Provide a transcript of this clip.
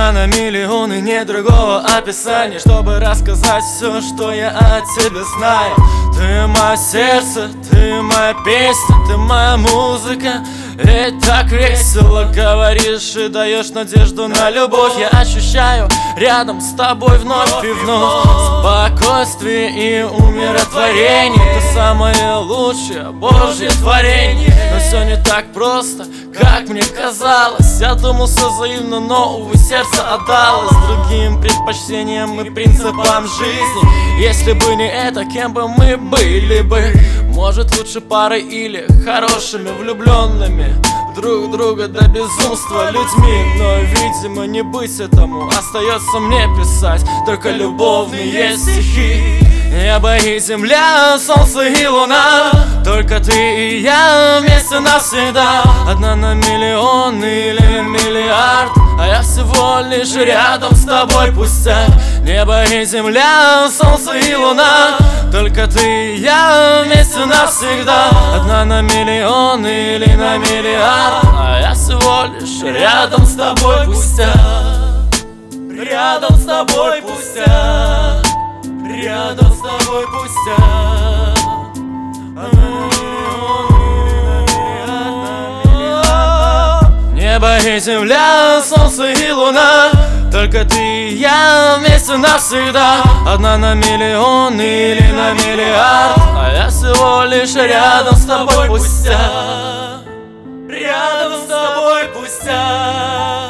Одна на миллион и нет другого описания, чтобы рассказать все, что я о тебе знаю. Ты мое сердце, ты моя песня, ты моя музыка. Ведь так весело говоришь и даешь надежду на любовь. Я ощущаю рядом с тобой вновь и вновь спокойствие и умиротворение. Ты самое лучшее Божье творение. Но все не так просто, как мне казалось. Я думал, все взаимно, но, увы, сердце отдалось другим предпочтениям и принципам жизни. Если бы не это, кем бы мы были бы? Может, лучше парой или хорошими влюбленными друг друга до безумства людьми. Но, видимо, не быть этому. Остается мне писать только любовные стихи. Небо и земля, солнце и луна, только ты и я вместе навсегда. Одна на миллион или миллиард, а я всего лишь рядом с тобой пустяк. Небо и земля, солнце и луна, только ты и я вместе навсегда. Одна на миллион или на миллиард, а я всего лишь рядом с тобой пустяк. Рядом с тобой пустяк. Рядом с тобой пустяк. Небо и земля, солнце и луна, только ты и я вместе навсегда. Одна на миллион или на миллиард, а я всего лишь рядом с тобой пустяк. Рядом с тобой пустяк.